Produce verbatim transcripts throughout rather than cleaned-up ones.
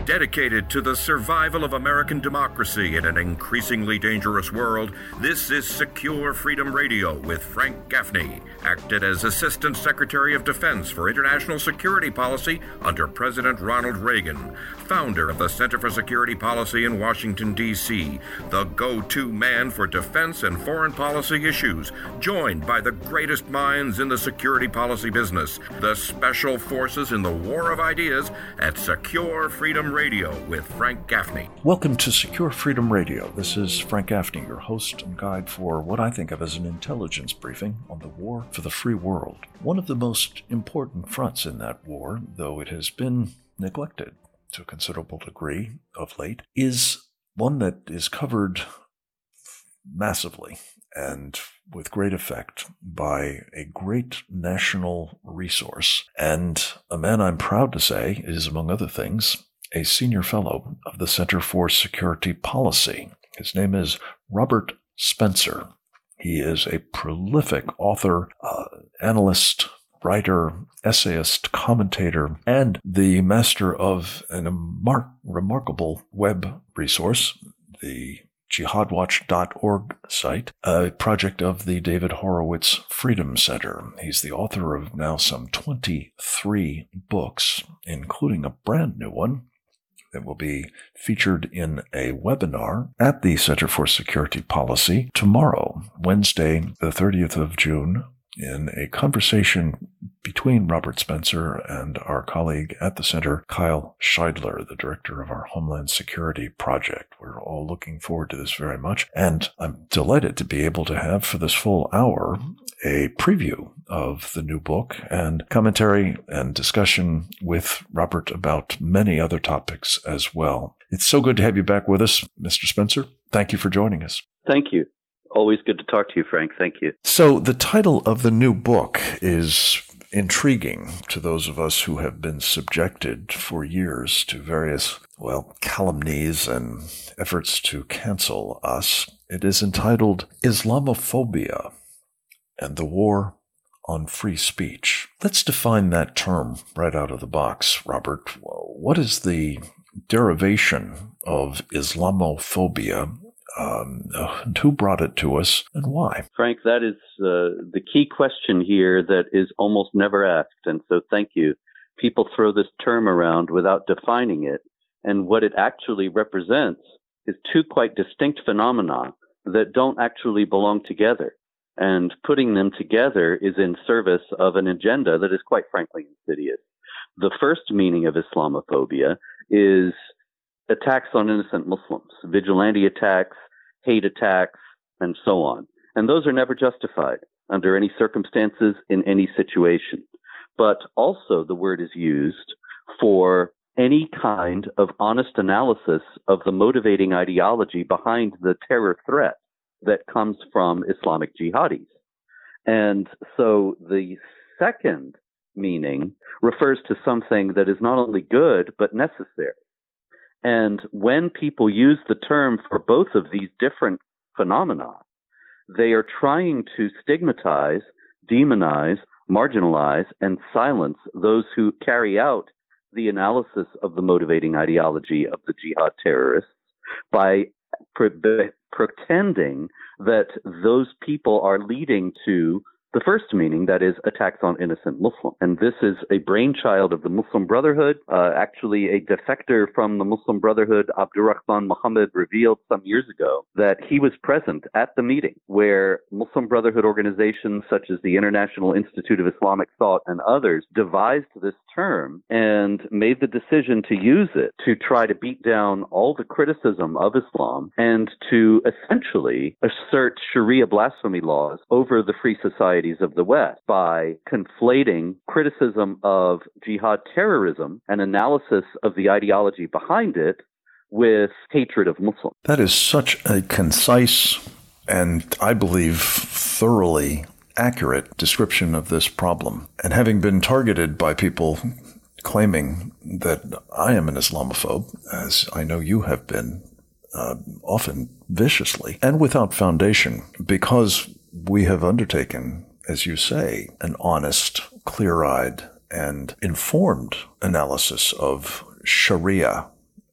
Dedicated to the survival of American democracy in an increasingly dangerous world, this is Secure Freedom Radio with Frank Gaffney, acted as Assistant Secretary of Defense for International Security Policy under President Ronald Reagan, founder of the Center for Security Policy in Washington, D C, the go-to man for defense and foreign policy issues, joined by the greatest minds in the security policy business, the special forces in the war of ideas at Secure Freedom Radio with Frank Gaffney. Welcome to Secure Freedom Radio. This is Frank Gaffney, your host and guide for what I think of as an intelligence briefing on the war for the free world. One of the most important fronts in that war, though it has been neglected to a considerable degree of late, is one that is covered massively and with great effect by a great national resource, and a man I'm proud to say is, among other things, a senior fellow of the Center for Security Policy. His name is Robert Spencer. He is a prolific author, uh, analyst, writer, essayist, commentator, and the master of an remar- remarkable web resource, the jihad watch dot org site, a project of the David Horowitz Freedom Center. He's the author of now some twenty-three books, including a brand new one that will be featured in a webinar at the Center for Security Policy tomorrow, Wednesday, the thirtieth of June, in a conversation between Robert Spencer and our colleague at the center, Kyle Scheidler, the director of our Homeland Security Project. We're all looking forward to this very much, and I'm delighted to be able to have for this full hour a preview of the new book and commentary and discussion with Robert about many other topics as well. It's so good to have you back with us, Mister Spencer. Thank you for joining us. Thank you. Always good to talk to you, Frank. Thank you. So the title of the new book is intriguing to those of us who have been subjected for years to various, well, calumnies and efforts to cancel us. It is entitled Islamophobia and the War on Free Speech. Let's define that term right out of the box, Robert. What is the derivation of Islamophobia? Um, and who brought it to us and why? Frank, that is uh, the key question here that is almost never asked. And so thank you. People throw this term around without defining it. And what it actually represents is two quite distinct phenomena that don't actually belong together. And putting them together is in service of an agenda that is quite frankly insidious. The first meaning of Islamophobia is attacks on innocent Muslims, vigilante attacks, hate attacks, and so on. And those are never justified under any circumstances in any situation. But also the word is used for any kind of honest analysis of the motivating ideology behind the terror threat that comes from Islamic jihadis. And so the second meaning refers to something that is not only good, but necessary. And when people use the term for both of these different phenomena, they are trying to stigmatize, demonize, marginalize, and silence those who carry out the analysis of the motivating ideology of the jihad terrorists by pre- pretending that those people are leading to the first meaning, that is, attacks on innocent Muslims. And this is a brainchild of the Muslim Brotherhood. Uh, actually, a defector from the Muslim Brotherhood, Abdurrahman Muhammad, revealed some years ago that he was present at the meeting where Muslim Brotherhood organizations such as the International Institute of Islamic Thought and others devised this term and made the decision to use it to try to beat down all the criticism of Islam and to essentially assert Sharia blasphemy laws over the free society of the West by conflating criticism of jihad terrorism and analysis of the ideology behind it with hatred of Muslims. That is such a concise and, I believe, thoroughly accurate description of this problem. And having been targeted by people claiming that I am an Islamophobe, as I know you have been, uh, often viciously and without foundation, because we have undertaken, as you say, an honest, clear-eyed, and informed analysis of Sharia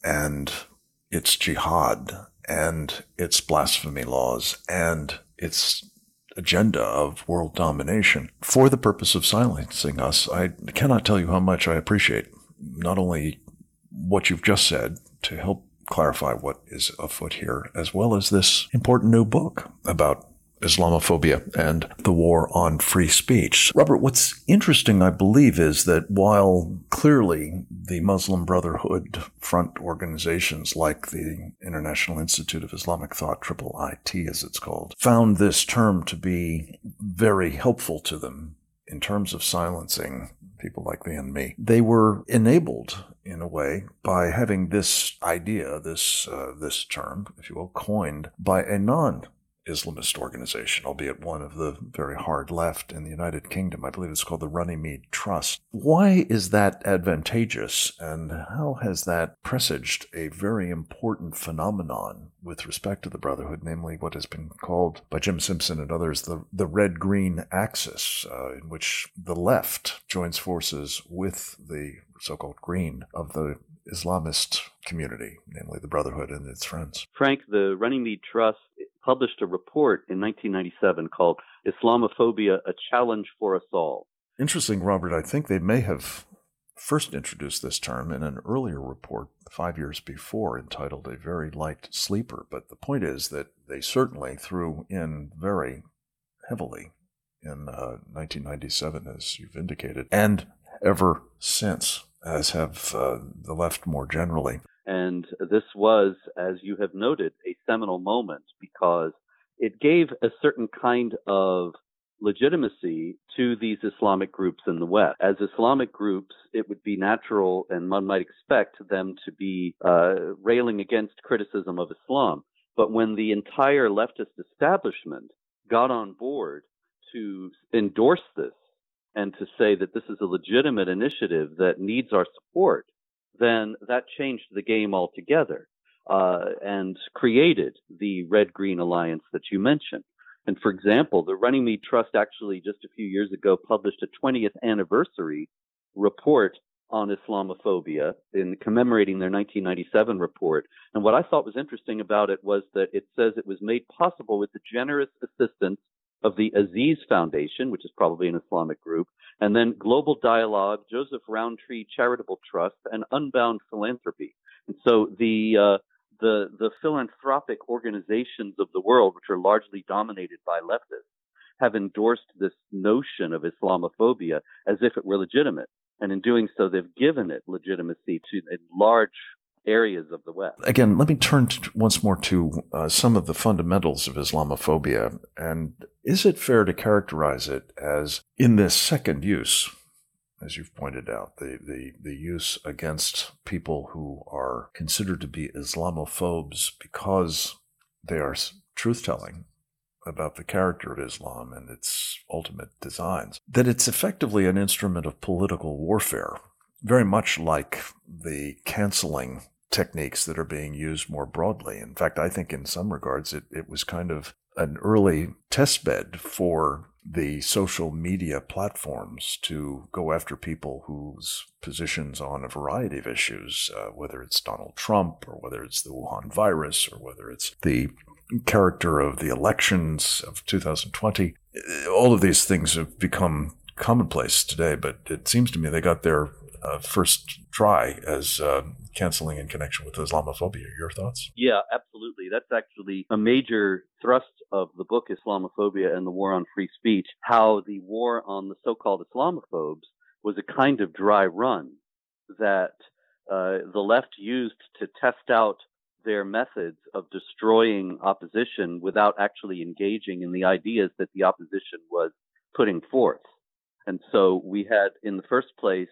and its jihad and its blasphemy laws and its agenda of world domination for the purpose of silencing us. I cannot tell you how much I appreciate not only what you've just said to help clarify what is afoot here, as well as this important new book about Islamophobia and the war on free speech. Robert, what's interesting, I believe, is that while clearly the Muslim Brotherhood front organizations like the International Institute of Islamic Thought, triple I T as it's called, found this term to be very helpful to them in terms of silencing people like me and me, they were enabled in a way by having this idea, this uh, this term, if you will, coined by a non Islamist organization, albeit one of the very hard left in the United Kingdom. I believe it's called the Runnymede Trust. Why is that advantageous, and how has that presaged a very important phenomenon with respect to the Brotherhood, namely what has been called by Jim Simpson and others the, the red-green axis, uh, in which the left joins forces with the so-called green of the Islamist community, namely the Brotherhood and its friends? Frank, the Runnymede Trust published a report in nineteen ninety-seven called Islamophobia, A Challenge for Us All. Interesting, Robert. I think they may have first introduced this term in an earlier report five years before entitled A Very Light Sleeper. But the point is that they certainly threw in very heavily in uh, nineteen ninety-seven, as you've indicated, and ever since, as have uh, the left more generally. And this was, as you have noted, a seminal moment because it gave a certain kind of legitimacy to these Islamic groups in the West. As Islamic groups, it would be natural, and one might expect them to be uh, railing against criticism of Islam. But when the entire leftist establishment got on board to endorse this and to say that this is a legitimate initiative that needs our support, then that changed the game altogether uh, and created the Red-Green Alliance that you mentioned. And for example, the Runnymede Trust actually just a few years ago published a twentieth anniversary report on Islamophobia in commemorating their nineteen ninety-seven report. And what I thought was interesting about it was that it says it was made possible with the generous assistance of the Aziz Foundation, which is probably an Islamic group, and then Global Dialogue, Joseph Rowntree Charitable Trust, and Unbound Philanthropy. And so the uh, the the philanthropic organizations of the world, which are largely dominated by leftists, have endorsed this notion of Islamophobia as if it were legitimate. And in doing so, they've given it legitimacy to large areas of the West. Again, let me turn to, once more to uh, some of the fundamentals of Islamophobia. And is it fair to characterize it as, in this second use, as you've pointed out, the, the, the use against people who are considered to be Islamophobes because they are truth-telling about the character of Islam and its ultimate designs, that it's effectively an instrument of political warfare, very much like the canceling techniques that are being used more broadly. In fact, I think in some regards it, it was kind of an early testbed for the social media platforms to go after people whose positions on a variety of issues, uh, whether it's Donald Trump or whether it's the Wuhan virus or whether it's the character of the elections of two thousand twenty. All of these things have become commonplace today, but it seems to me they got their uh, first try as uh, canceling in connection with Islamophobia. Your thoughts? Yeah, absolutely. That's actually a major thrust of the book Islamophobia and the War on Free Speech, how the war on the so-called Islamophobes was a kind of dry run that uh, the left used to test out their methods of destroying opposition without actually engaging in the ideas that the opposition was putting forth. And so we had, in the first place,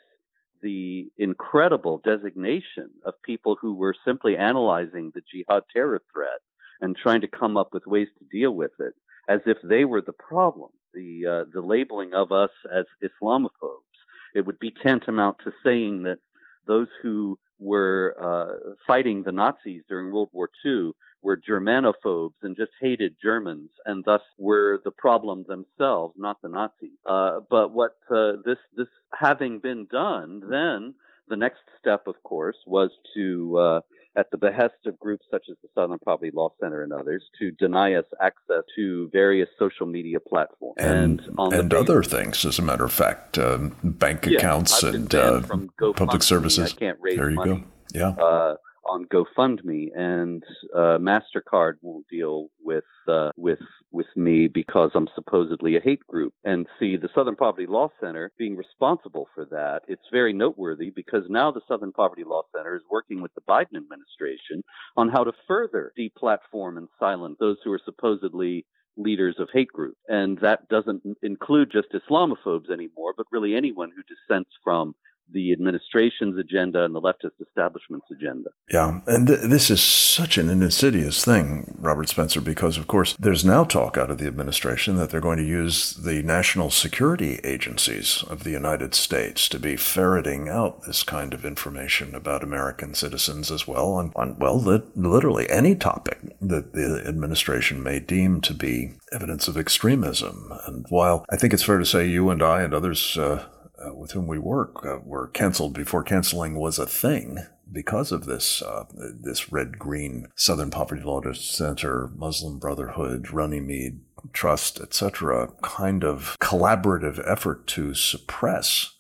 the incredible designation of people who were simply analyzing the jihad terror threat and trying to come up with ways to deal with it as if they were the problem, the uh, the labeling of us as Islamophobes. It would be tantamount to saying that those who were uh, fighting the Nazis during World War Two were Germanophobes and just hated Germans and thus were the problem themselves, not the Nazis. Uh, but what uh, this this having been done, then the next step, of course, was to uh, at the behest of groups such as the Southern Poverty Law Center and others, to deny us access to various social media platforms. And, and, on and the basis, other things, as a matter of fact, um, bank yeah, accounts I've been and banned uh, from public GoFundMe. services. I can't raise there you money. go. Yeah. Uh, on GoFundMe, and uh, MasterCard won't deal with uh, with with me because I'm supposedly a hate group. And see, the Southern Poverty Law Center being responsible for that, it's very noteworthy because now the Southern Poverty Law Center is working with the Biden administration on how to further deplatform and silence those who are supposedly leaders of hate groups. And that doesn't include just Islamophobes anymore, but really anyone who dissents from the administration's agenda and the leftist establishment's agenda. Yeah, and th- this is such an insidious thing, Robert Spencer, because, of course, there's now talk out of the administration that they're going to use the national security agencies of the United States to be ferreting out this kind of information about American citizens as well on, on well, li- literally any topic that the administration may deem to be evidence of extremism. And while I think it's fair to say you and I and others uh, Uh, with whom we work uh, were canceled before canceling was a thing because of this uh, this red-green Southern Poverty Law Center, Muslim Brotherhood, Runnymede Trust, et cetera, kind of collaborative effort to suppress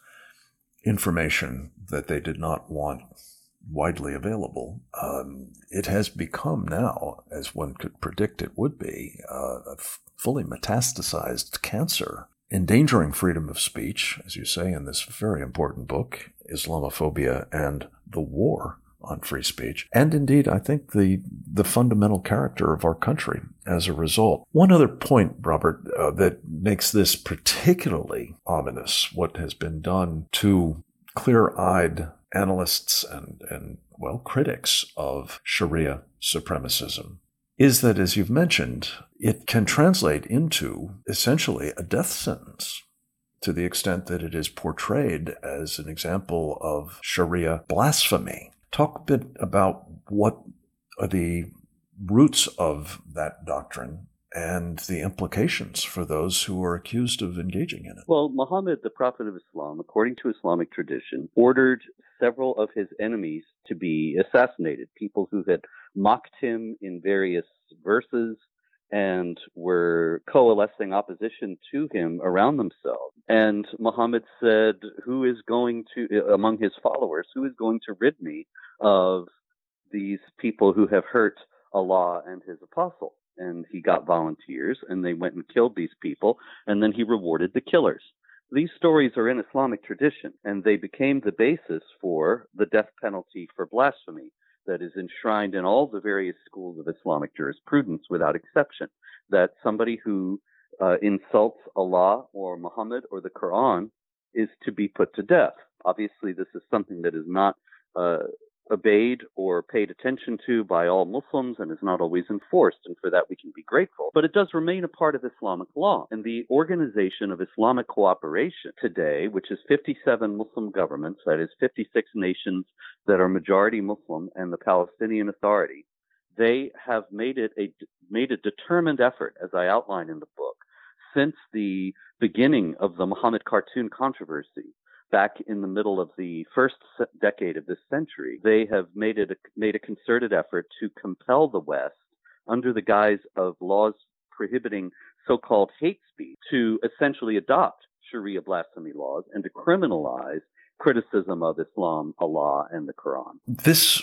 information that they did not want widely available. Um, it has become now, as one could predict it would be, uh, a f- fully metastasized cancer, endangering freedom of speech, as you say in this very important book, Islamophobia and the War on Free Speech, and indeed, I think, the the fundamental character of our country as a result. One other point, Robert, uh, that makes this particularly ominous, what has been done to clear-eyed analysts and, and well, critics of Sharia supremacism, is that, as you've mentioned, it can translate into essentially a death sentence to the extent that it is portrayed as an example of Sharia blasphemy. Talk a bit about what are the roots of that doctrine and the implications for those who are accused of engaging in it. Well, Muhammad, the prophet of Islam, according to Islamic tradition, ordered several of his enemies to be assassinated, people who had mocked him in various verses and were coalescing opposition to him around themselves. And Muhammad said, who is going to, among his followers, who is going to rid me of these people who have hurt Allah and his apostle? And he got volunteers, and they went and killed these people, and then he rewarded the killers. These stories are in Islamic tradition, and they became the basis for the death penalty for blasphemy that is enshrined in all the various schools of Islamic jurisprudence without exception, that somebody who uh, insults Allah or Muhammad or the Quran is to be put to death. Obviously, this is something that is not uh, obeyed or paid attention to by all Muslims and is not always enforced, and for that we can be grateful. But it does remain a part of Islamic law. And the Organization of Islamic Cooperation today, which is fifty-seven Muslim governments, that is fifty-six nations that are majority Muslim, and the Palestinian Authority, they have made it a made a determined effort, as I outline in the book, since the beginning of the Muhammad cartoon controversy. Back in the middle of the first decade of this century, they have made it a, made a concerted effort to compel the West, under the guise of laws prohibiting so-called hate speech, to essentially adopt Sharia blasphemy laws and to criminalize criticism of Islam, Allah, and the Quran. This,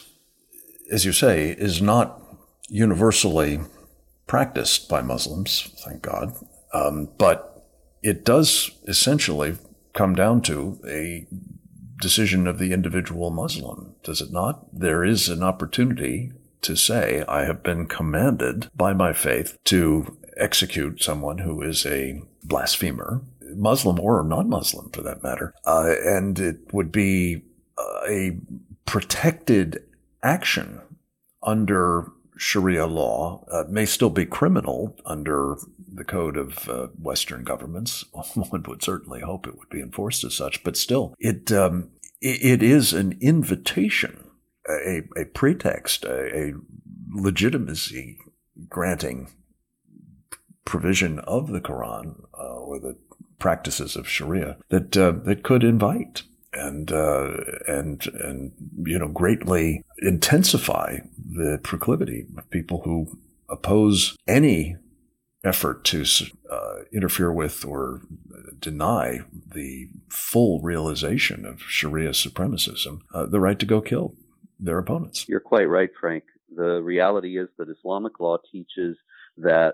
as you say, is not universally practiced by Muslims, thank God, um, but it does essentially come down to a decision of the individual Muslim, does it not? There is an opportunity to say, I have been commanded by my faith to execute someone who is a blasphemer, Muslim or non-Muslim for that matter, uh, and it would be a protected action under Sharia law. Uh, may still be criminal under the code of uh, Western governments. One would certainly hope it would be enforced as such, but still, it um, it, it is an invitation, a, a pretext, a, a legitimacy granting provision of the Quran uh, or the practices of Sharia that uh, that could invite and uh, and and you know greatly intensify the proclivity of people who oppose any effort to uh, interfere with or deny the full realization of Sharia supremacism, uh, the right to go kill their opponents. You're quite right, Frank. The reality is that Islamic law teaches that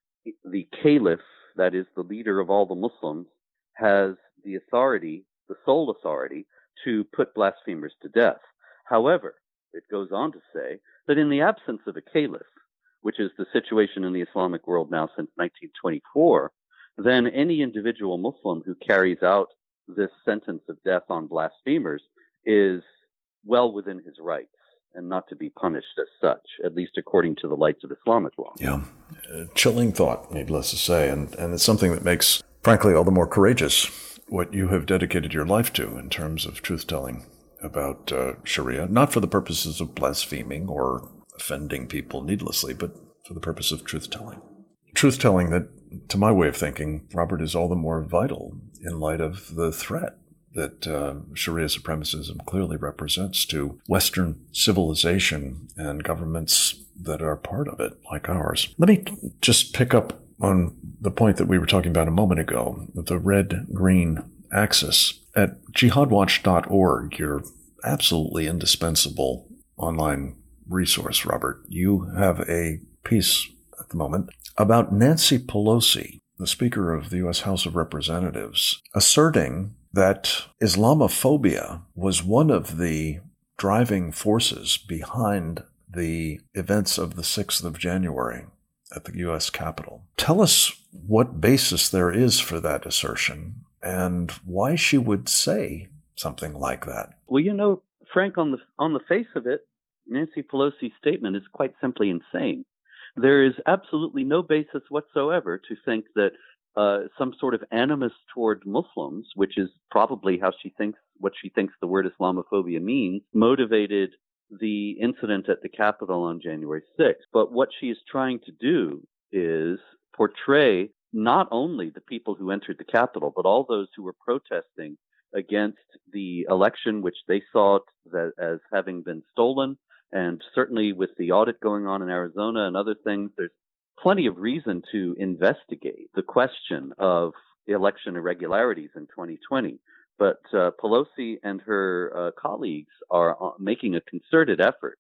the caliph, that is the leader of all the Muslims, has the authority, the sole authority, to put blasphemers to death. However, it goes on to say that in the absence of a caliph, which is the situation in the Islamic world now since nineteen twenty-four, then any individual Muslim who carries out this sentence of death on blasphemers is well within his rights and not to be punished as such, at least according to the lights of Islamic law. Yeah, a chilling thought, needless to say, and, and it's something that makes, frankly, all the more courageous what you have dedicated your life to in terms of truth-telling about uh, Sharia, not for the purposes of blaspheming or offending people needlessly, but for the purpose of truth-telling. Truth-telling that, to my way of thinking, Robert, is all the more vital in light of the threat that uh, Sharia supremacism clearly represents to Western civilization and governments that are part of it, like ours. Let me just pick up on the point that we were talking about a moment ago, the red-green axis. At jihad watch dot org, your absolutely indispensable online resource, Robert, you have a piece at the moment about Nancy Pelosi, the Speaker of the U S House of Representatives, asserting that Islamophobia was one of the driving forces behind the events of the sixth of January at the U S Capitol. Tell us what basis there is for that assertion and why she would say something like that. Well, you know, Frank, on the on the face of it, Nancy Pelosi's statement is quite simply insane. There is absolutely no basis whatsoever to think that uh, some sort of animus toward Muslims, which is probably how she thinks, what she thinks the word Islamophobia means, motivated the incident at the Capitol on January sixth. But what she is trying to do is portray not only the people who entered the Capitol, but all those who were protesting against the election, which they saw that as having been stolen. And certainly with the audit going on in Arizona and other things, there's plenty of reason to investigate the question of election irregularities in twenty twenty. But uh, Pelosi and her uh, colleagues are uh, making a concerted effort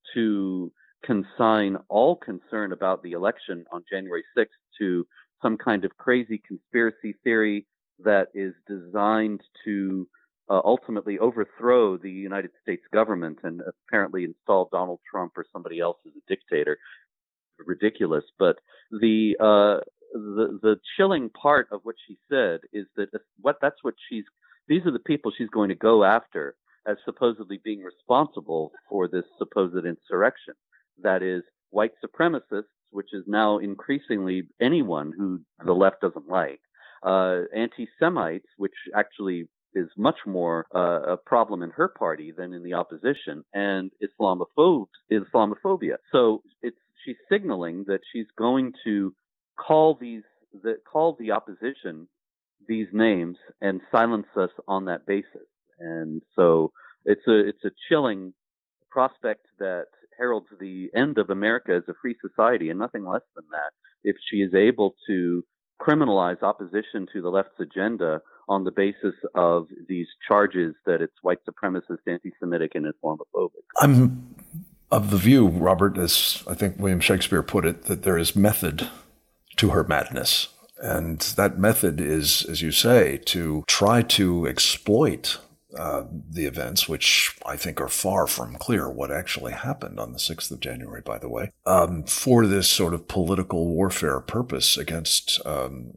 to consign all concern about the election on January sixth to some kind of crazy conspiracy theory that is designed to uh, ultimately overthrow the United States government and apparently install Donald Trump or somebody else as a dictator. Ridiculous. But the uh, the the chilling part of what she said is that what that's what she's these are the people she's going to go after as supposedly being responsible for this supposed insurrection. That is white supremacists, which is now increasingly anyone who the left doesn't like. Uh, anti-Semites, which actually is much more uh, a problem in her party than in the opposition, and Islamophobes, Islamophobia. So it's she's signaling that she's going to call these the, call the opposition these names and silence us on that basis. And so it's a it's a chilling prospect that heralds the end of America as a free society, and nothing less than that, if she is able to criminalize opposition to the left's agenda on the basis of these charges that it's white supremacist, anti-Semitic, and Islamophobic. I'm of the view, Robert, as I think William Shakespeare put it, that there is method to her madness. And that method is, as you say, to try to exploit uh, the events, which I think are far from clear what actually happened on the sixth of January, by the way, um, for this sort of political warfare purpose against um,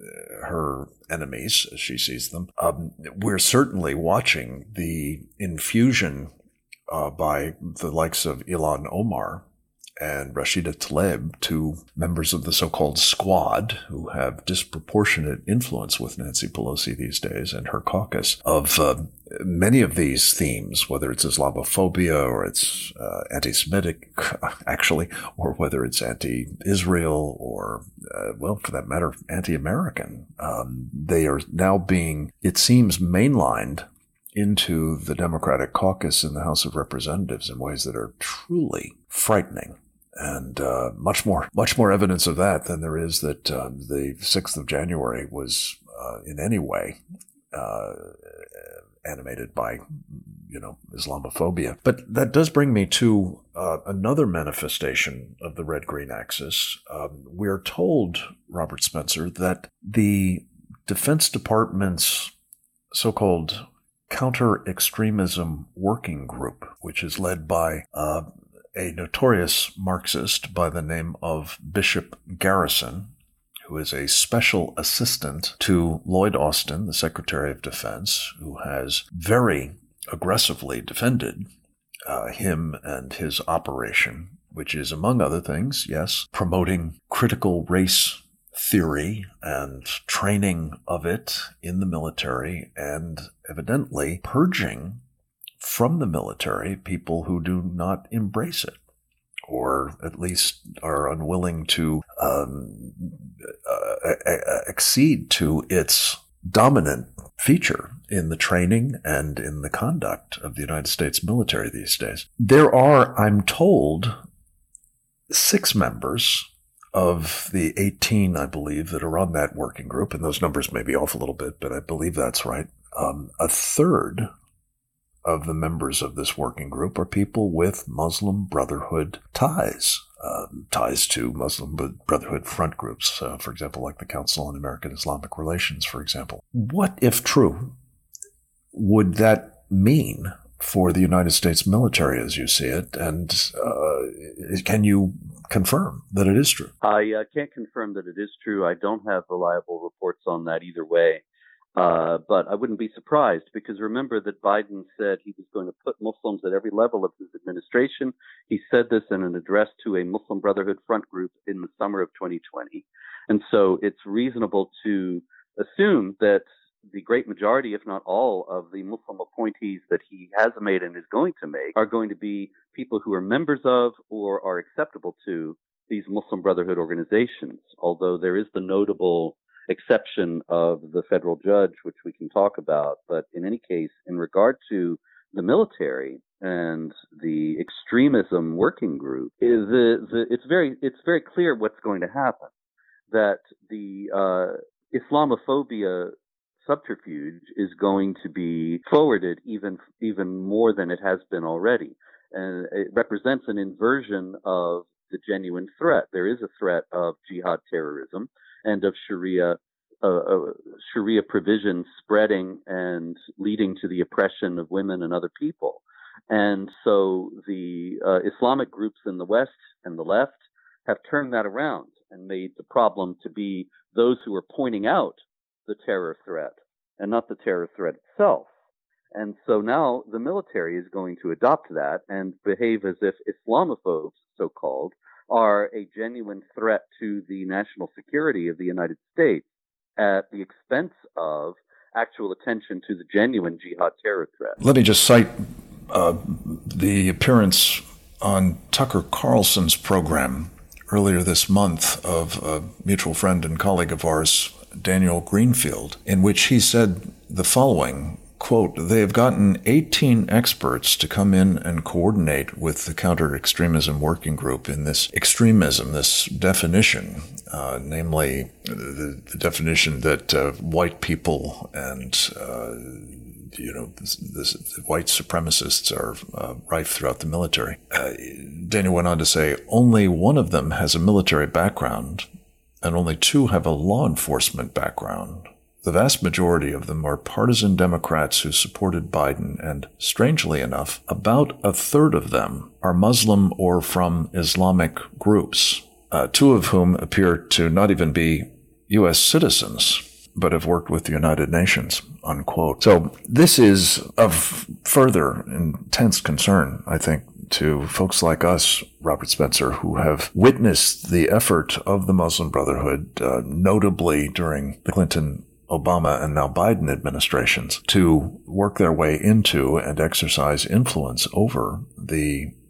her enemies, as she sees them. Um, we're certainly watching the infusion uh, by the likes of Ilhan Omar and Rashida Tlaib, two members of the so-called squad who have disproportionate influence with Nancy Pelosi these days and her caucus, of uh, many of these themes, whether it's Islamophobia or it's uh, anti-Semitic, actually, or whether it's anti-Israel or, uh, well, for that matter, anti-American. Um, they are now being, it seems, mainlined into the Democratic caucus in the House of Representatives in ways that are truly frightening. And uh, much more much more evidence of that than there is that uh, the sixth of January was uh, in any way uh, animated by, you know, Islamophobia. But that does bring me to uh, another manifestation of the red-green axis. Um, we're told, Robert Spencer, that the Defense Department's so-called counter-extremism working group, which is led by uh, a notorious Marxist by the name of Bishop Garrison, who is a special assistant to Lloyd Austin, the Secretary of Defense, who has very aggressively defended uh, him and his operation, which is, among other things, yes, promoting critical race theory and training of it in the military, and evidently purging from the military people who do not embrace it, or at least are unwilling to um, uh, accede to its dominant feature in the training and in the conduct of the United States military these days. There are, I'm told, six members of the eighteen, I believe, that are on that working group, and those numbers may be off a little bit, but I believe that's right. Um, a third of the members of this working group are people with Muslim Brotherhood ties, uh, ties to Muslim Brotherhood front groups, uh, for example, like the Council on American Islamic Relations, for example. What, if true, would that mean for the United States military as you see it? And uh, can you confirm that it is true? I uh, can't confirm that it is true. I don't have reliable reports on that either way. Uh, but I wouldn't be surprised, because remember that Biden said he was going to put Muslims at every level of his administration. He said this in an address to a Muslim Brotherhood front group in the summer of twenty twenty. And so it's reasonable to assume that the great majority, if not all, of the Muslim appointees that he has made and is going to make are going to be people who are members of or are acceptable to these Muslim Brotherhood organizations, although there is the notable exception of the federal judge, which we can talk about. But in any case, in regard to the military and the extremism working group, is the, the, it's very it's very clear what's going to happen. That the uh, Islamophobia subterfuge is going to be forwarded even even more than it has been already, and it represents an inversion of the genuine threat. There is a threat of jihad terrorism and of Sharia uh, uh, Sharia provisions spreading and leading to the oppression of women and other people. And so the uh, Islamic groups in the West and the left have turned that around and made the problem to be those who are pointing out the terror threat and not the terror threat itself. And so now the military is going to adopt that and behave as if Islamophobes, so-called, are a genuine threat to the national security of the United States at the expense of actual attention to the genuine jihad terror threat. Let me just cite uh, the appearance on Tucker Carlson's program earlier this month of a mutual friend and colleague of ours, Daniel Greenfield, in which he said the following, quote, "They have gotten eighteen experts to come in and coordinate with the counter-extremism working group in this extremism, this definition, uh, namely the, the definition that uh, white people and, uh, you know, this, this, the white supremacists are uh, rife throughout the military." Uh, Daniel went on to say, "Only one of them has a military background, and only two have a law enforcement background. The vast majority of them are partisan Democrats who supported Biden, and strangely enough, about a third of them are Muslim or from Islamic groups, uh, two of whom appear to not even be U S citizens, but have worked with the United Nations," unquote. So this is of further intense concern, I think, to folks like us, Robert Spencer, who have witnessed the effort of the Muslim Brotherhood, uh, notably during the Clinton, Obama, and now Biden administrations, to work their way into and exercise influence over the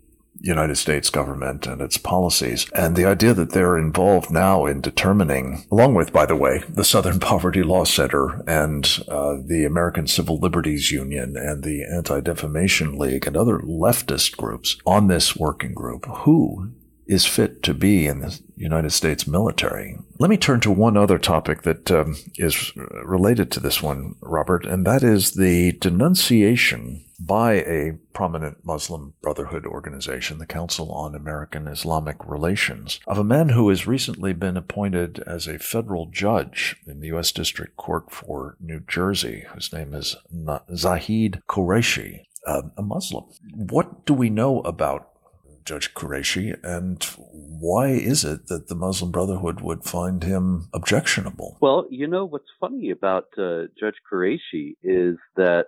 United States government and its policies. And the idea that they're involved now in determining, along with, by the way, the Southern Poverty Law Center and uh, the American Civil Liberties Union and the Anti-Defamation League and other leftist groups on this working group, who is fit to be in the United States military. Let me turn to one other topic that um, is related to this one, Robert, and that is the denunciation by a prominent Muslim Brotherhood organization, the Council on American Islamic Relations, of a man who has recently been appointed as a federal judge in the U S District Court for New Jersey, whose name is Zaheed Qureshi, uh, a Muslim. What do we know about Judge Qureshi, and why is it that the Muslim Brotherhood would find him objectionable? Well, you know, what's funny about uh, Judge Qureshi is that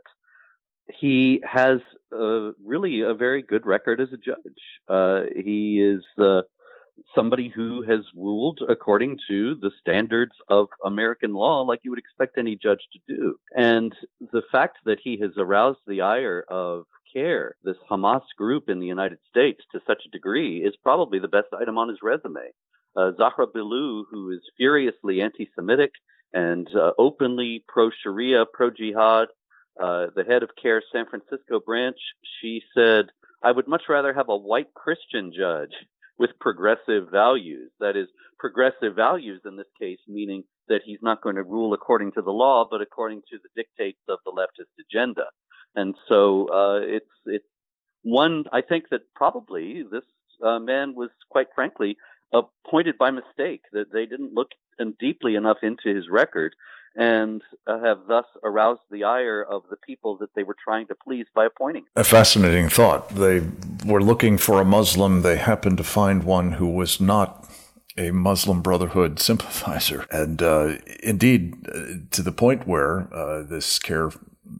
he has uh, really a very good record as a judge. Uh, he is uh, somebody who has ruled according to the standards of American law, like you would expect any judge to do. And the fact that he has aroused the ire of CARE, this Hamas group in the United States, to such a degree, is probably the best item on his resume. Uh, Zahra Billoo, who is furiously anti-Semitic and uh, openly pro-Sharia, pro-jihad, uh, the head of CARE's San Francisco branch, she said, "I would much rather have a white Christian judge with progressive values." That is, progressive values in this case, meaning that he's not going to rule according to the law, but according to the dictates of the leftist agenda. And so uh, it's it's one, I think that probably this uh, man was, quite frankly, appointed by mistake, that they didn't look deeply enough into his record and uh, have thus aroused the ire of the people that they were trying to please by appointing him. A fascinating thought. They were looking for a Muslim. They happened to find one who was not a Muslim Brotherhood sympathizer. And uh, indeed, uh, to the point where uh, this CARE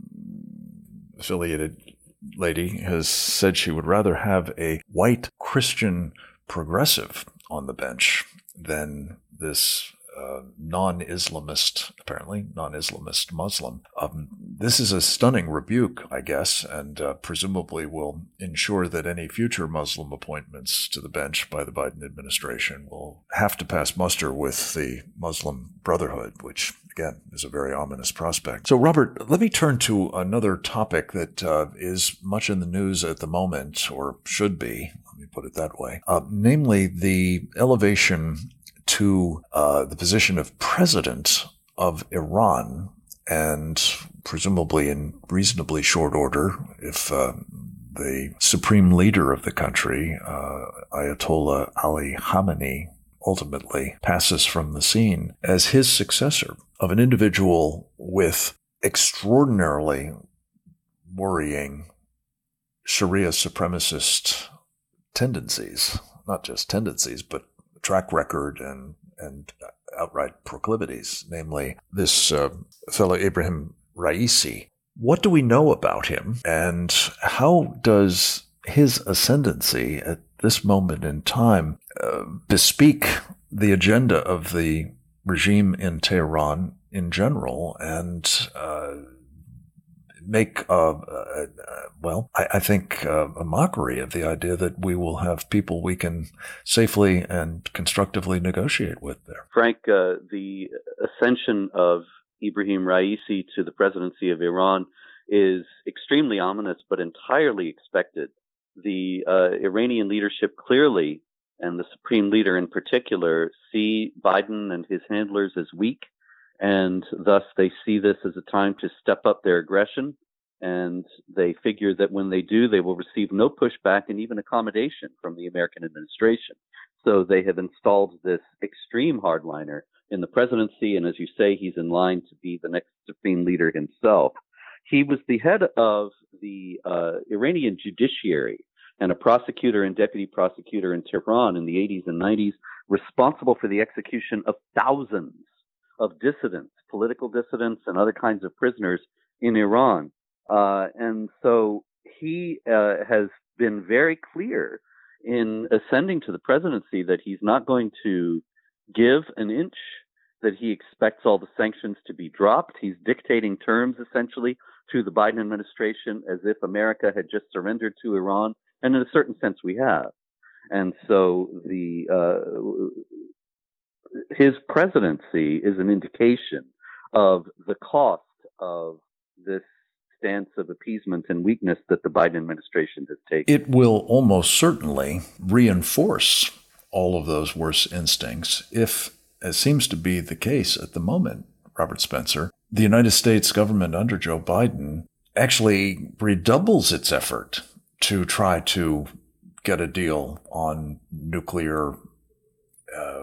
affiliated lady has said she would rather have a white Christian progressive on the bench than this uh, non-Islamist, apparently non-Islamist Muslim. Um, this is a stunning rebuke, I guess, and uh, presumably will ensure that any future Muslim appointments to the bench by the Biden administration will have to pass muster with the Muslim Brotherhood, which again, is a very ominous prospect. So, Robert, let me turn to another topic that uh, is much in the news at the moment, or should be, let me put it that way, uh, namely the elevation to uh, the position of president of Iran, and presumably in reasonably short order, if uh, the supreme leader of the country, uh, Ayatollah Ali Khamenei, ultimately passes from the scene as his successor, of an individual with extraordinarily worrying Sharia supremacist tendencies, not just tendencies, but track record and, and outright proclivities, namely this uh, fellow Ibrahim Raisi. What do we know about him, and how does his ascendancy at this moment in time uh, bespeak the agenda of the regime in Tehran in general, and uh, make, uh, uh, well, I, I think uh, a mockery of the idea that we will have people we can safely and constructively negotiate with there? Frank, uh, the ascension of Ibrahim Raisi to the presidency of Iran is extremely ominous, but entirely expected. The uh, Iranian leadership clearly, and the supreme leader in particular, see Biden and his handlers as weak, and thus they see this as a time to step up their aggression, and they figure that when they do, they will receive no pushback and even accommodation from the American administration. So they have installed this extreme hardliner in the presidency, and as you say, he's in line to be the next supreme leader himself. He was the head of the uh, Iranian judiciary and a prosecutor and deputy prosecutor in Tehran in the eighties and nineties, responsible for the execution of thousands of dissidents, political dissidents, and other kinds of prisoners in Iran. Uh, and so he uh, has been very clear in ascending to the presidency that he's not going to give an inch, that he expects all the sanctions to be dropped. He's dictating terms, essentially, to the Biden administration as if America had just surrendered to Iran And in a certain sense, we have. And so the uh, his presidency is an indication of the cost of this stance of appeasement and weakness that the Biden administration has taken. It will almost certainly reinforce all of those worst instincts if, as seems to be the case at the moment, Robert Spencer, the United States government under Joe Biden actually redoubles its effort to try to get a deal on nuclear uh,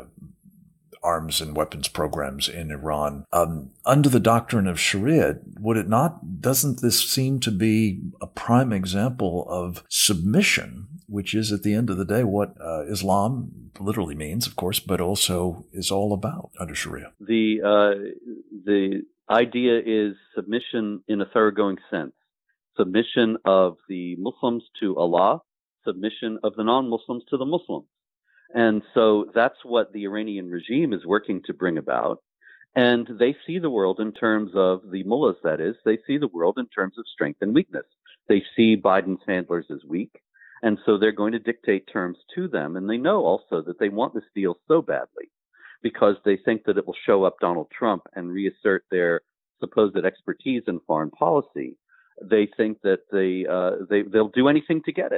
arms and weapons programs in Iran. Um, under the doctrine of Sharia, would it not, doesn't this seem to be a prime example of submission, which is at the end of the day what uh, Islam literally means, of course, but also is all about under Sharia? The, uh, the idea is submission in a thoroughgoing sense. Submission of the Muslims to Allah, submission of the non-Muslims to the Muslims. And so that's what the Iranian regime is working to bring about. And they see the world in terms of the mullahs, that is, they see the world in terms of strength and weakness. They see Biden's handlers as weak. And so they're going to dictate terms to them. And they know also that they want this deal so badly because they think that it will show up Donald Trump and reassert their supposed expertise in foreign policy. They think that they, uh, they, they'll do anything to get it.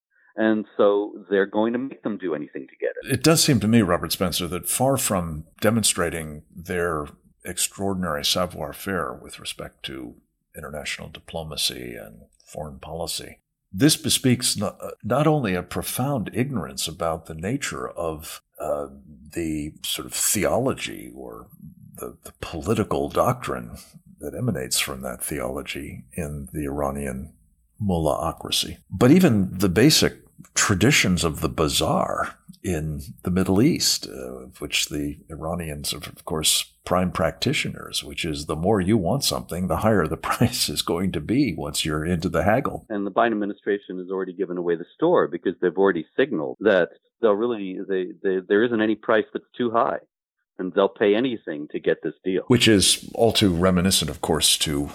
And so they're going to make them do anything to get it. It does seem to me, Robert Spencer, that far from demonstrating their extraordinary savoir-faire with respect to international diplomacy and foreign policy, this bespeaks not, not only a profound ignorance about the nature of uh, the sort of theology or the, the political doctrine that emanates from that theology in the Iranian mullahocracy, but even the basic traditions of the bazaar in the Middle East, uh, which the Iranians are, of course, prime practitioners, which is the more you want something, the higher the price is going to be once you're into the haggle. And the Biden administration has already given away the store because they've already signaled that they'll really, they, they, there isn't any price that's too high. And they'll pay anything to get this deal. Which is all too reminiscent, of course, to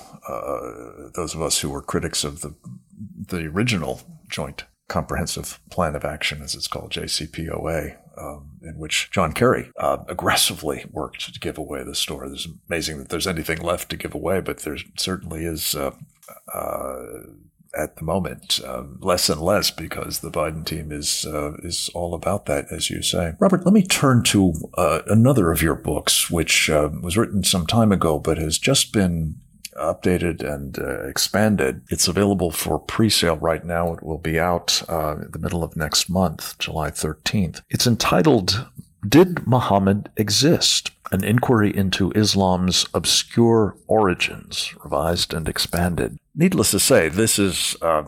uh, those of us who were critics of the the original Joint Comprehensive Plan of Action, as it's called, J C P O A, um, in which John Kerry uh, aggressively worked to give away the store. It's amazing that there's anything left to give away, but there certainly is uh, uh, at the moment, uh, less and less, because the Biden team is uh, is all about that, as you say. Robert, let me turn to uh, another of your books, which uh, was written some time ago, but has just been updated and uh, expanded. It's available for pre-sale right now. It will be out uh, in the middle of next month, July thirteenth. It's entitled, Did Muhammad Exist? An Inquiry into Islam's Obscure Origins, revised and expanded. Needless to say, this is uh,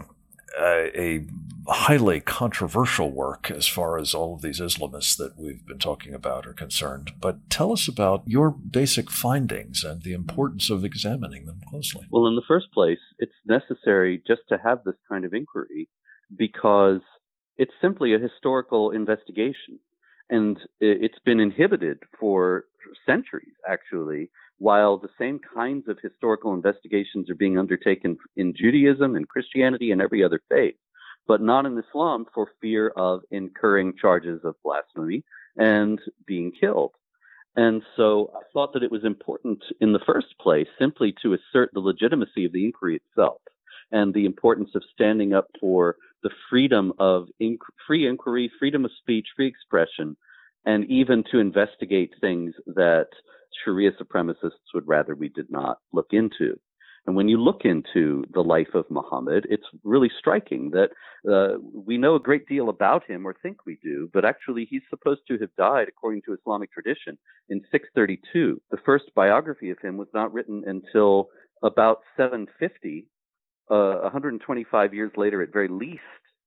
a, a highly controversial work as far as all of these Islamists that we've been talking about are concerned. But tell us about your basic findings and the importance of examining them closely. Well, in the first place, it's necessary just to have this kind of inquiry because it's simply a historical investigation. And it's been inhibited for centuries, actually, while the same kinds of historical investigations are being undertaken in Judaism and Christianity and every other faith, but not in Islam for fear of incurring charges of blasphemy and being killed. And so I thought that it was important in the first place simply to assert the legitimacy of the inquiry itself and the importance of standing up for the freedom of inc- free inquiry, freedom of speech, free expression, and even to investigate things that Sharia supremacists would rather we did not look into. And when you look into the life of Muhammad, it's really striking that uh, we know a great deal about him, or think we do, but actually he's supposed to have died, according to Islamic tradition, in six thirty-two. The first biography of him was not written until about seven fifty, uh, one hundred twenty-five years later at very least.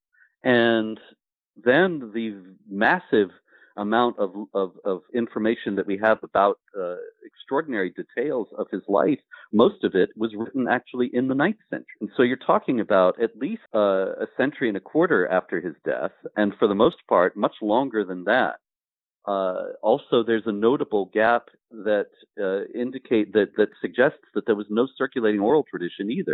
And then the massive amount of, of, of information that we have about uh, extraordinary details of his life, most of it was written actually in the ninth century. And so you're talking about at least uh, a century and a quarter after his death, and for the most part, much longer than that. Uh, also, there's a notable gap that uh, indicate that that suggests that there was no circulating oral tradition either.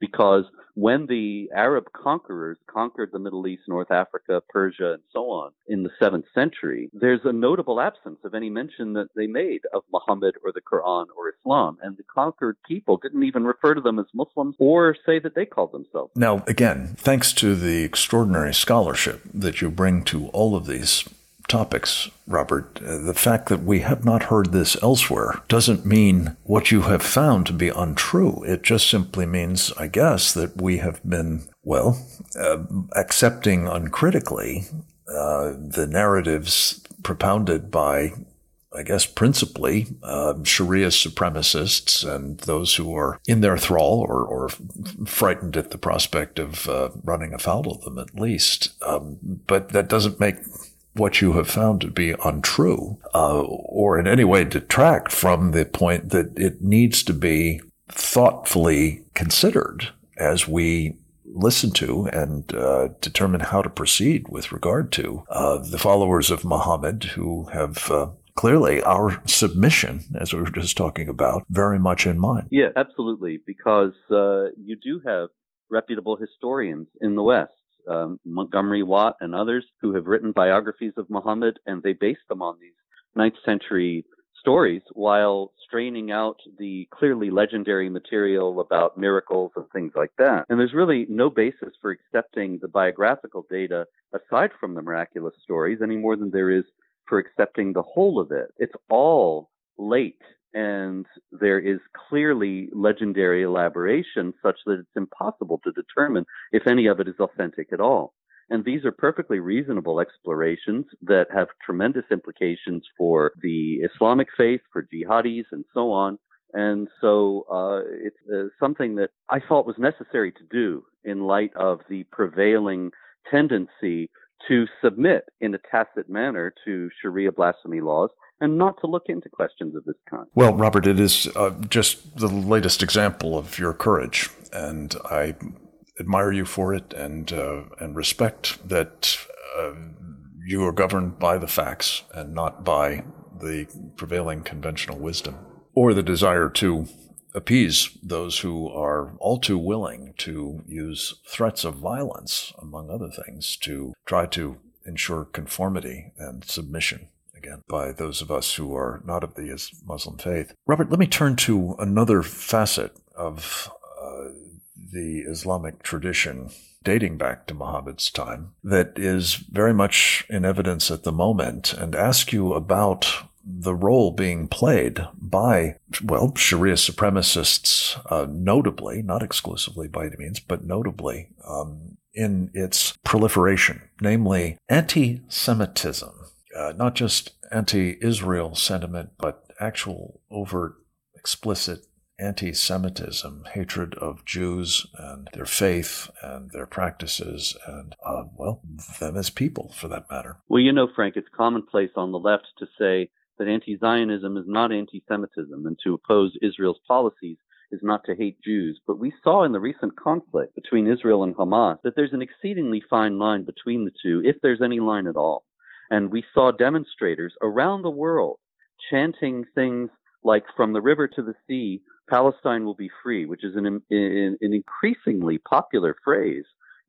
because when the Arab conquerors conquered the Middle East, North Africa, Persia, and so on in the seventh century, there's a notable absence of any mention that they made of Muhammad or the Quran or Islam. And the conquered people didn't even refer to them as Muslims or say that they called themselves. Now, again, thanks to the extraordinary scholarship that you bring to all of these topics, Robert, uh, the fact that we have not heard this elsewhere doesn't mean what you have found to be untrue. It just simply means, I guess, that we have been, well, uh, accepting uncritically uh, the narratives propounded by, I guess, principally uh, Sharia supremacists and those who are in their thrall or, or frightened at the prospect of uh, running afoul of them, at least. Um, but that doesn't make what you have found to be untrue, uh, or in any way detract from the point that it needs to be thoughtfully considered as we listen to and uh, determine how to proceed with regard to uh, the followers of Muhammad who have uh, clearly our submission, as we were just talking about, very much in mind. Yeah, absolutely, because uh, you do have reputable historians in the West. Um, Montgomery Watt and others who have written biographies of Muhammad, and they base them on these ninth century stories while straining out the clearly legendary material about miracles and things like that. And there's really no basis for accepting the biographical data aside from the miraculous stories any more than there is for accepting the whole of it. It's all late, and there is clearly legendary elaboration such that it's impossible to determine if any of it is authentic at all. And these are perfectly reasonable explorations that have tremendous implications for the Islamic faith, for jihadis, and so on. And so uh, it's uh, something that I thought was necessary to do in light of the prevailing tendency to submit in a tacit manner to Sharia blasphemy laws and not to look into questions of this kind. Well, Robert, it is uh, just the latest example of your courage, and I admire you for it and uh, and respect that uh, you are governed by the facts and not by the prevailing conventional wisdom or the desire to appease those who are all too willing to use threats of violence, among other things, to try to ensure conformity and submission, again, by those of us who are not of the Muslim faith. Robert, let me turn to another facet of uh, the Islamic tradition dating back to Muhammad's time that is very much in evidence at the moment and ask you about the role being played by, well, Sharia supremacists, uh, notably, not exclusively by any means, but notably um, in its proliferation, namely anti-Semitism, uh, not just anti-Israel sentiment, but actual overt, explicit anti-Semitism, hatred of Jews and their faith and their practices and, uh, well, them as people, for that matter. Well, you know, Frank, it's commonplace on the left to say that anti-Zionism is not anti-Semitism and to oppose Israel's policies is not to hate Jews. But we saw in the recent conflict between Israel and Hamas that there's an exceedingly fine line between the two, if there's any line at all. And we saw demonstrators around the world chanting things like, from the river to the sea, Palestine will be free, which is an, an, an increasingly popular phrase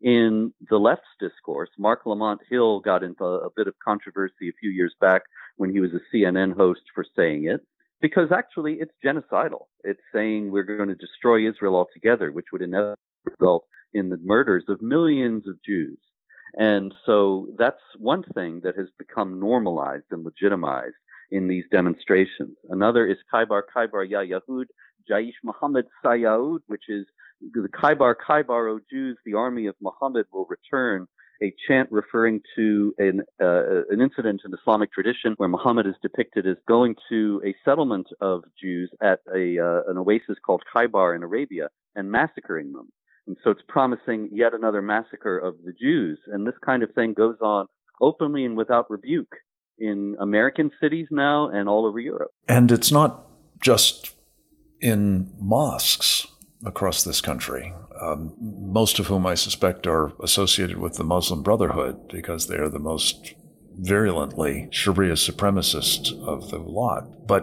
in the left's discourse. Mark Lamont Hill got into a bit of controversy a few years back when he was a C N N host for saying it, because actually it's genocidal. It's saying we're going to destroy Israel altogether, which would inevitably result in the murders of millions of Jews. And so that's one thing that has become normalized and legitimized in these demonstrations. Another is Khaybar Khaybar Ya Yahud, Jaish Muhammad Sayyid, which is the Khaybar Khaybar, O Jews, the army of Muhammad will return, a chant referring to an, uh, an incident in Islamic tradition where Muhammad is depicted as going to a settlement of Jews at a uh, an oasis called Khaybar in Arabia and massacring them. And so it's promising yet another massacre of the Jews. And this kind of thing goes on openly and without rebuke in American cities now and all over Europe. And it's not just in mosques across this country, um, most of whom I suspect are associated with the Muslim Brotherhood because they are the most virulently Sharia supremacist of the lot. But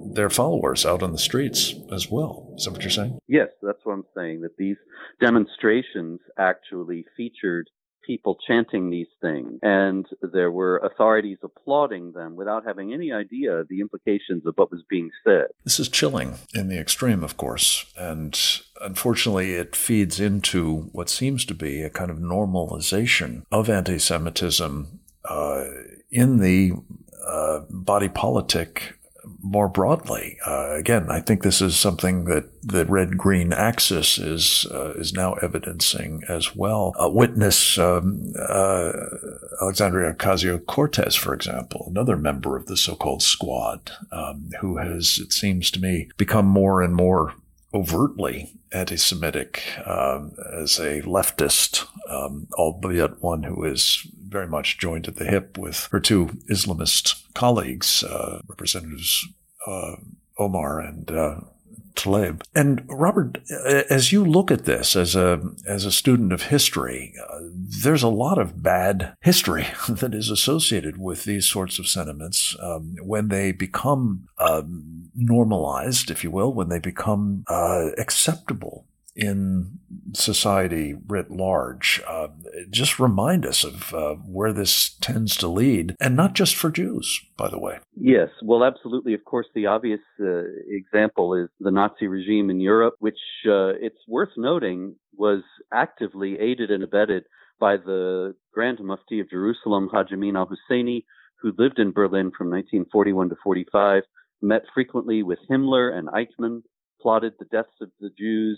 their followers out on the streets as well. Is that what you're saying? Yes, that's what I'm saying, that these demonstrations actually featured people chanting these things, and there were authorities applauding them without having any idea of the implications of what was being said. This is chilling in the extreme, of course, and unfortunately it feeds into what seems to be a kind of normalization of anti-Semitism uh, in the uh, body politic more broadly. Uh, again, I think this is something that the red-green axis is uh, is now evidencing as well. Uh, witness um, uh, Alexandria Ocasio-Cortez, for example, another member of the so-called squad, um, who has, it seems to me, become more and more overtly anti-Semitic um, as a leftist, um, albeit one who is very much joined at the hip with her two Islamist colleagues, uh, Representatives uh, Omar and uh, Tlaib. And Robert, as you look at this as a as a student of history, uh, there's a lot of bad history that is associated with these sorts of sentiments um, when they become um, normalized, if you will, when they become uh, acceptable in society writ large. Uh, just remind us of uh, where this tends to lead, and not just for Jews, by the way. Yes, well, absolutely. Of course, the obvious uh, example is the Nazi regime in Europe, which uh, it's worth noting was actively aided and abetted by the Grand Mufti of Jerusalem, Haj Amin al-Husseini, who lived in Berlin from nineteen forty-one to forty-five, met frequently with Himmler and Eichmann, plotted the deaths of the Jews,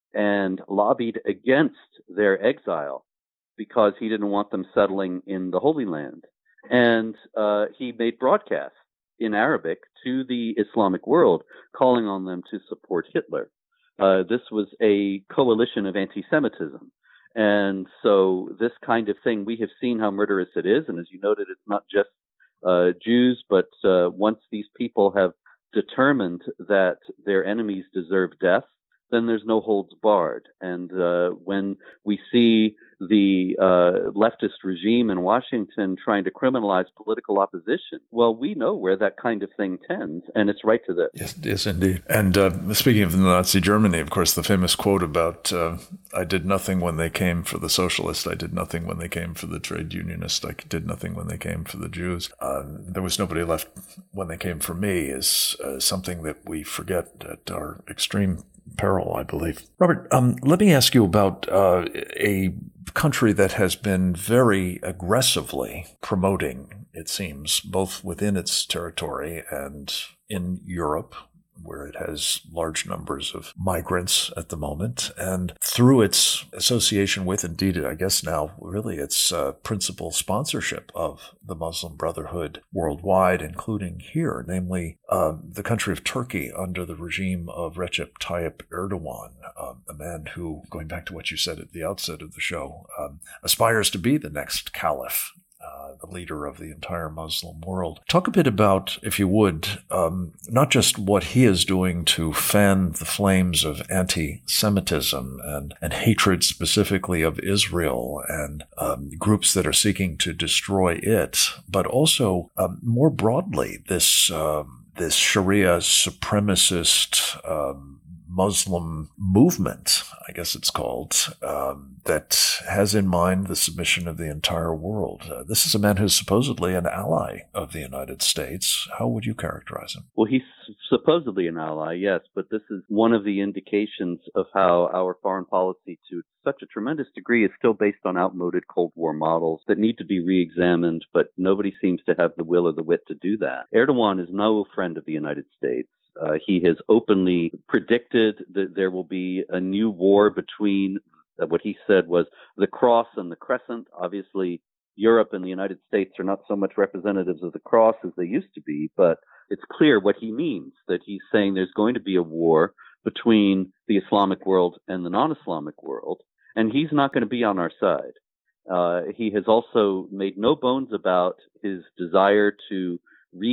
and lobbied against their exile because he didn't want them settling in the Holy Land. And uh, he made broadcasts in Arabic to the Islamic world, calling on them to support Hitler. Uh, this was a coalition of anti-Semitism. And so this kind of thing, we have seen how murderous it is. And as you noted, it's not just uh, Jews, but uh, once these people have determined that their enemies deserve death, then there's no holds barred. And uh, when we see the uh, leftist regime in Washington trying to criminalize political opposition, well, we know where that kind of thing tends, and it's right to this. Yes, yes, indeed. And uh, speaking of Nazi Germany, of course, the famous quote about, uh, I did nothing when they came for the socialist, I did nothing when they came for the trade unionist, I did nothing when they came for the Jews. Uh, there was nobody left when they came for me is uh, something that we forget at our extreme peril, I believe. Robert, um, let me ask you about uh, a country that has been very aggressively promoting, it seems, both within its territory and in Europe, where it has large numbers of migrants at the moment, and through its association with, indeed, I guess now, really its uh, principal sponsorship of the Muslim Brotherhood worldwide, including here, namely uh, the country of Turkey under the regime of Recep Tayyip Erdogan, um, a man who, going back to what you said at the outset of the show, um, aspires to be the next caliph, Uh, the leader of the entire Muslim world. Talk a bit about, if you would, um, not just what he is doing to fan the flames of anti-Semitism and, and hatred specifically of Israel and um, groups that are seeking to destroy it, but also um, more broadly this um, this Sharia supremacist um, Muslim movement, I guess it's called, um, that has in mind the submission of the entire world. Uh, this is a man who's supposedly an ally of the United States. How would you characterize him? Well, he's supposedly an ally, yes, but this is one of the indications of how our foreign policy, to such a tremendous degree, is still based on outmoded Cold War models that need to be re-examined, but nobody seems to have the will or the wit to do that. Erdogan is no friend of the United States. Uh, he has openly predicted that there will be a new war between uh, what he said was the cross and the crescent. Obviously, Europe and the United States are not so much representatives of the cross as they used to be, but it's clear what he means, that he's saying there's going to be a war between the Islamic world and the non-Islamic world, and he's not going to be on our side. Uh, he has also made no bones about his desire to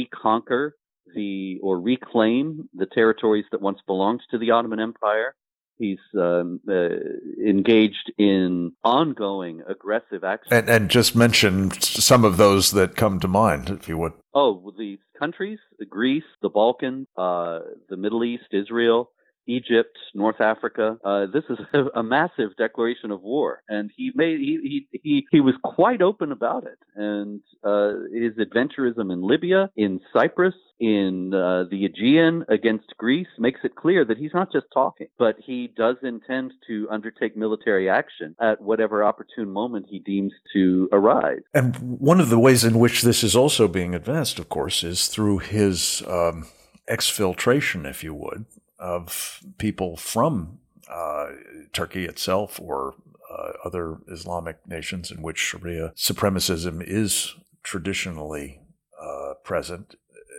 reconquer the or reclaim the territories that once belonged to the Ottoman Empire. He's um, uh, engaged in ongoing aggressive action. And, and just mention some of those that come to mind, if you would. Oh, the countries, Greece, the Balkans, uh, the Middle East, Israel, Egypt, North Africa. Uh, this is a, a massive declaration of war, and he made he he he, he was quite open about it. And uh, his adventurism in Libya, in Cyprus, in uh, the Aegean against Greece makes it clear that he's not just talking, but he does intend to undertake military action at whatever opportune moment he deems to arise. And one of the ways in which this is also being advanced, of course, is through his um, exfiltration, if you would, of people from uh, Turkey itself or uh, other Islamic nations in which Sharia supremacism is traditionally uh, present,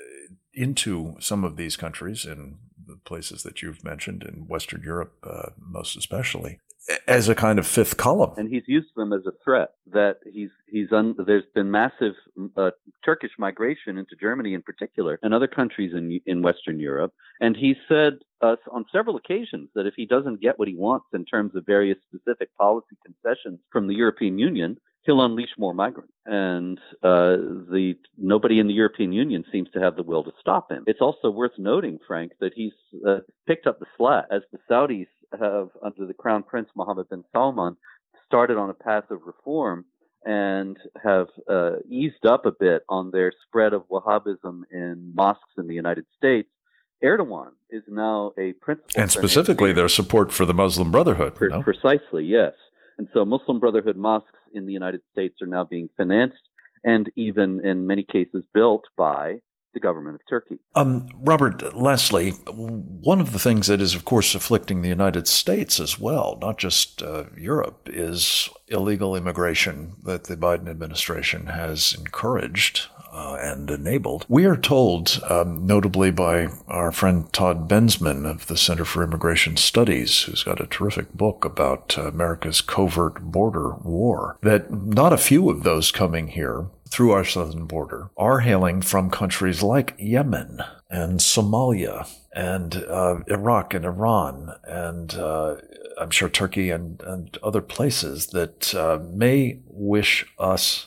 into some of these countries, in the places that you've mentioned, in Western Europe uh, most especially, as a kind of fifth column. And he's used them as a threat. That he's he's un, there's been massive uh, Turkish migration into Germany in particular, and other countries in in Western Europe. And he said uh, on several occasions that if he doesn't get what he wants in terms of various specific policy concessions from the European Union, he'll unleash more migrants. And uh, the nobody in the European Union seems to have the will to stop him. It's also worth noting, Frank, that he's uh, picked up the slack as the Saudis have, under the Crown Prince Mohammed bin Salman, started on a path of reform and have uh, eased up a bit on their spread of Wahhabism in mosques in the United States. Erdogan is now a principal. And specifically their support for the Muslim Brotherhood. Per- no? Precisely, yes. And so Muslim Brotherhood mosques in the United States are now being financed and even in many cases built by the government of Turkey. Um, Robert, lastly, one of the things that is, of course, afflicting the United States as well, not just uh, Europe, is illegal immigration that the Biden administration has encouraged uh, and enabled. We are told, um, notably by our friend Todd Bensman of the Center for Immigration Studies, who's got a terrific book about uh, America's covert border war, that not a few of those coming here through our southern border are hailing from countries like Yemen and Somalia and uh, Iraq and Iran and uh, I'm sure Turkey and, and other places that uh, may wish us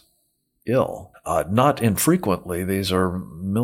ill. Uh, not infrequently, these are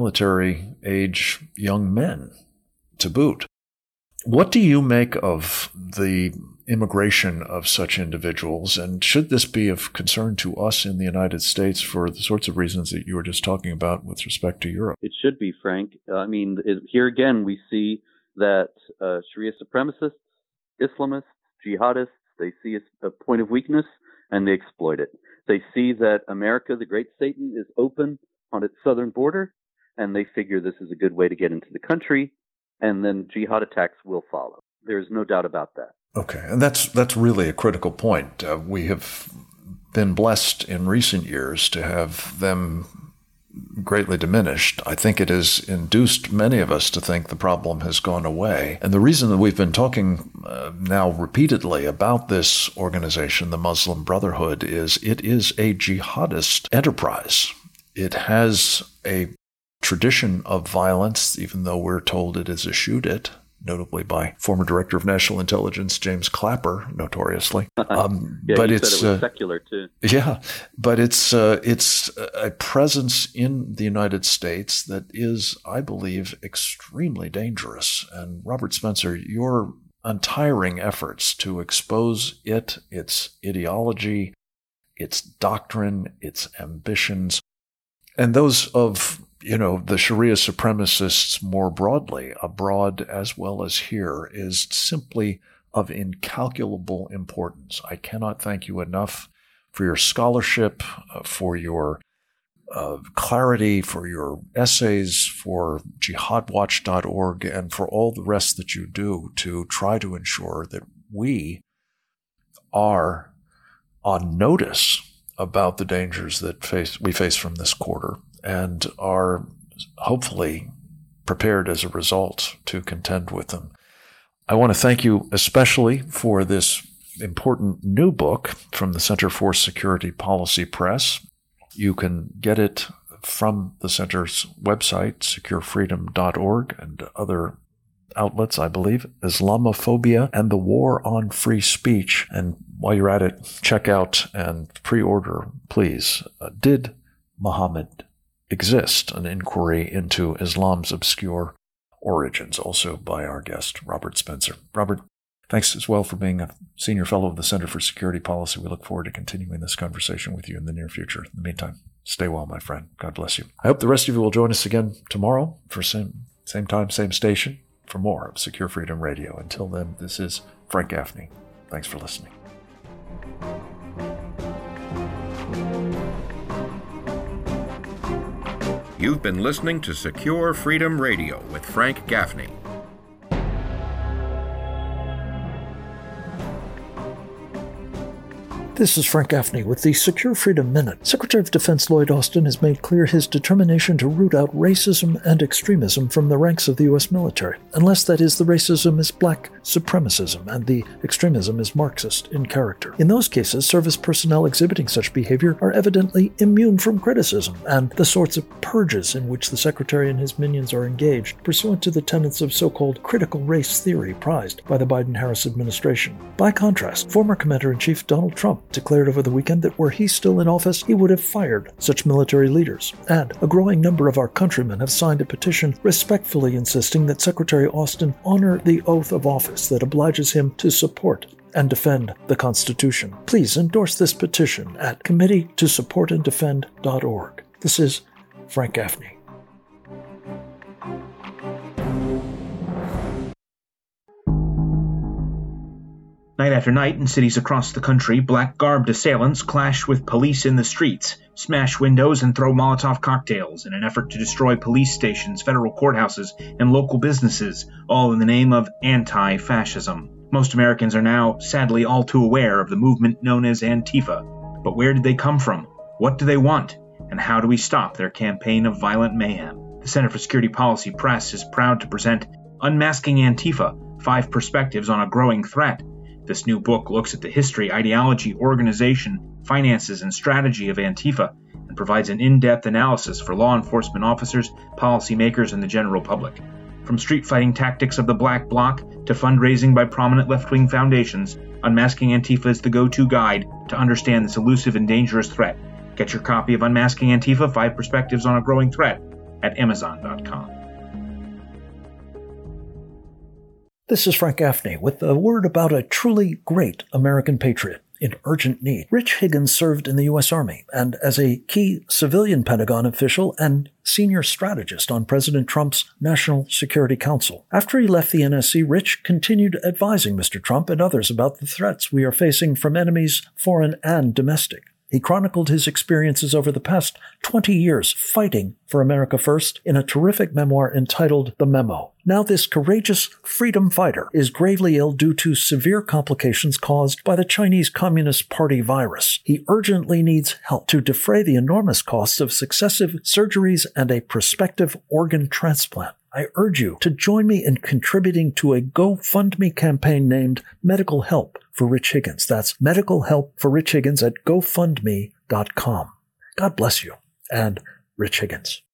military-age young men to boot. What do you make of the immigration of such individuals, and should this be of concern to us in the United States for the sorts of reasons that you were just talking about with respect to Europe? It should be, Frank. I mean, it, here again, we see that uh, Sharia supremacists, Islamists, jihadists, they see a, a point of weakness and they exploit it. They see that America, the great Satan, is open on its southern border, and they figure this is a good way to get into the country, and then jihad attacks will follow. There's no doubt about that. Okay, and that's that's really a critical point. Uh, we have been blessed in recent years to have them greatly diminished. I think it has induced many of us to think the problem has gone away. And the reason that we've been talking uh, now repeatedly about this organization, the Muslim Brotherhood, is it is a jihadist enterprise. It has a tradition of violence, even though we're told it is eschewed it, notably by former Director of National Intelligence James Clapper, notoriously. Um, yeah, but he it's said it was uh, secular too. Yeah, but it's uh, it's a presence in the United States that is, I believe, extremely dangerous. And Robert Spencer, your untiring efforts to expose it, its ideology, its doctrine, its ambitions, and those of you know, the Sharia supremacists more broadly, abroad as well as here, is simply of incalculable importance. I cannot thank you enough for your scholarship, uh, for your uh, clarity, for your essays, for jihad watch dot org, and for all the rest that you do to try to ensure that we are on notice about the dangers that face, we face from this quarter, and are hopefully prepared as a result to contend with them. I want to thank you especially for this important new book from the Center for Security Policy Press. You can get it from the Center's website, secure freedom dot org, and other outlets, I believe, Islamophobia and the War on Free Speech. And while you're at it, check out and pre-order, please, uh, Did Muhammad Exist? An inquiry into Islam's obscure origins, also by our guest, Robert Spencer. Robert, thanks as well for being a senior fellow of the Center for Security Policy. We look forward to continuing this conversation with you in the near future. In the meantime, stay well, my friend. God bless you. I hope the rest of you will join us again tomorrow for same, same time, same station for more of Secure Freedom Radio. Until then, this is Frank Gaffney. Thanks for listening. You've been listening to Secure Freedom Radio with Frank Gaffney. This is Frank Gaffney with the Secure Freedom Minute. Secretary of Defense Lloyd Austin has made clear his determination to root out racism and extremism from the ranks of the U S military, unless that is the racism is black supremacism and the extremism is Marxist in character. In those cases, service personnel exhibiting such behavior are evidently immune from criticism and the sorts of purges in which the Secretary and his minions are engaged, pursuant to the tenets of so-called critical race theory prized by the Biden-Harris administration. By contrast, former Commander-in-Chief Donald Trump declared over the weekend that were he still in office, he would have fired such military leaders. And a growing number of our countrymen have signed a petition respectfully insisting that Secretary Austin honor the oath of office that obliges him to support and defend the Constitution. Please endorse this petition at committee to support and defend dot org. This is Frank Gaffney. Night after night, in cities across the country, black-garbed assailants clash with police in the streets, smash windows, and throw Molotov cocktails in an effort to destroy police stations, federal courthouses, and local businesses, all in the name of anti-fascism. Most Americans are now, sadly, all too aware of the movement known as Antifa. But where did they come from? What do they want? And how do we stop their campaign of violent mayhem? The Center for Security Policy Press is proud to present Unmasking Antifa, Five Perspectives on a Growing Threat. This new book looks at the history, ideology, organization, finances, and strategy of Antifa and provides an in-depth analysis for law enforcement officers, policymakers, and the general public. From street-fighting tactics of the Black Bloc to fundraising by prominent left-wing foundations, Unmasking Antifa is the go-to guide to understand this elusive and dangerous threat. Get your copy of Unmasking Antifa, Five Perspectives on a Growing Threat at amazon dot com. This is Frank Gaffney with a word about a truly great American patriot in urgent need. Rich Higgins served in the U S Army and as a key civilian Pentagon official and senior strategist on President Trump's National Security Council. After he left the N S C, Rich continued advising Mister Trump and others about the threats we are facing from enemies, foreign and domestic. He chronicled his experiences over the past twenty years fighting for America First in a terrific memoir entitled The Memo. Now this courageous freedom fighter is gravely ill due to severe complications caused by the Chinese Communist Party virus. He urgently needs help to defray the enormous costs of successive surgeries and a prospective organ transplant. I urge you to join me in contributing to a GoFundMe campaign named Medical Help for Rich Higgins. That's Medical Help for Rich Higgins at go fund me dot com. God bless you and Rich Higgins.